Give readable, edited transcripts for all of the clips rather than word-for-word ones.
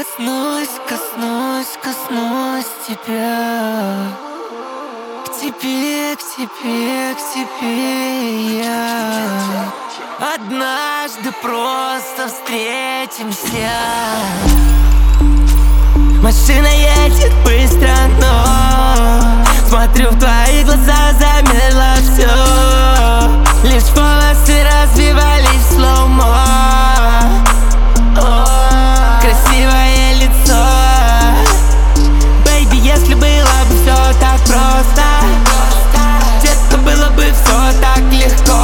коснусь тебя. К тебе я. Однажды просто встретимся. Машина едет быстро, но смотрю в твои глаза, замерло все. Лишь волосы развивались в слоумо. Красивое лицо. Бэйби, если было бы все так просто, детка, было бы все так легко.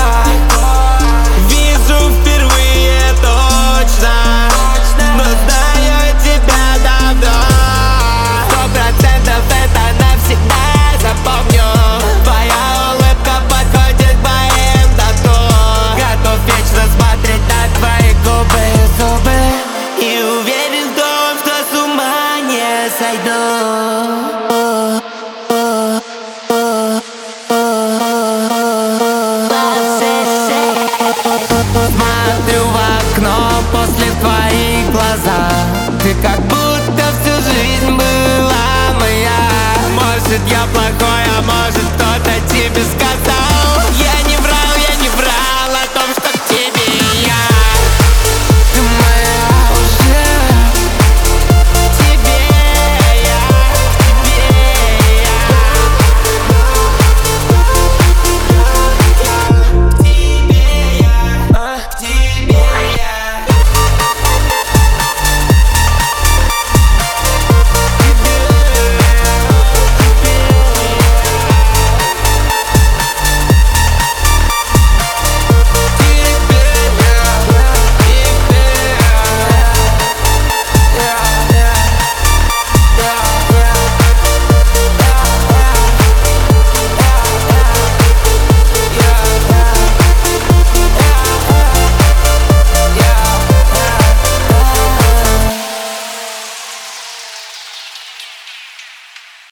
Вижу впервые точно, но знаю тебя давно. 100% это навсегда запомню. Твоя улыбка подходит к моим тату. Готов вечно смотреть на твои губы и зубы, и уверен в том, что с ума не сойду. Смотрю в окно после твоих глаза. Ты как будто всю жизнь была моя. Может, я плохой, а может, кто-то тебе сказал. Я